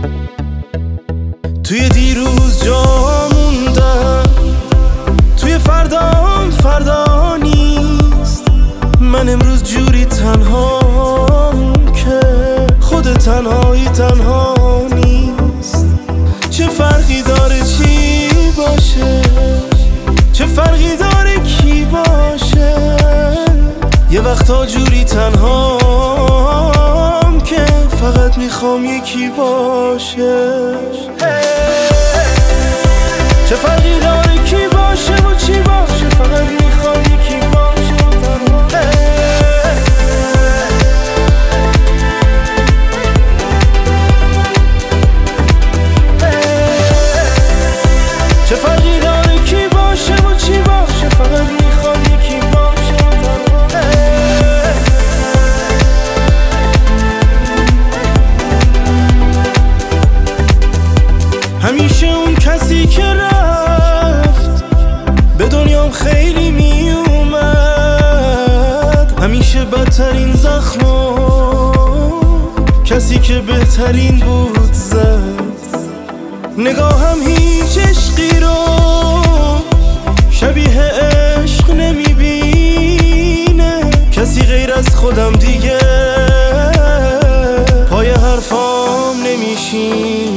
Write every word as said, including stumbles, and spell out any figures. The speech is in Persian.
توی دیروز جا موندم، توی فردام فردا نیست. من امروز جوری تنهام که خود تنهایی تنها نیست. چه فرقی داره چی باشه، چه فرقی داره کی باشه. یه وقتا جوری تنهام که فقط میخوام یکی باشه. چه فرقی داره کی باشه و چی باشه، فقط میخوام یکی باشه. چه فرقی داره کی باشه و چی باشه، فقط میخوام یکی باشه. همیشه اون کسی که رفت به دنیام خیلی می اومد، همیشه بدترین زخمو کسی که بهترین بود زد. نگاهم هیچ عشقی رو شبیه عشق نمیبینه، کسی غیر از خودم دیگه پای حرفام نمیشین.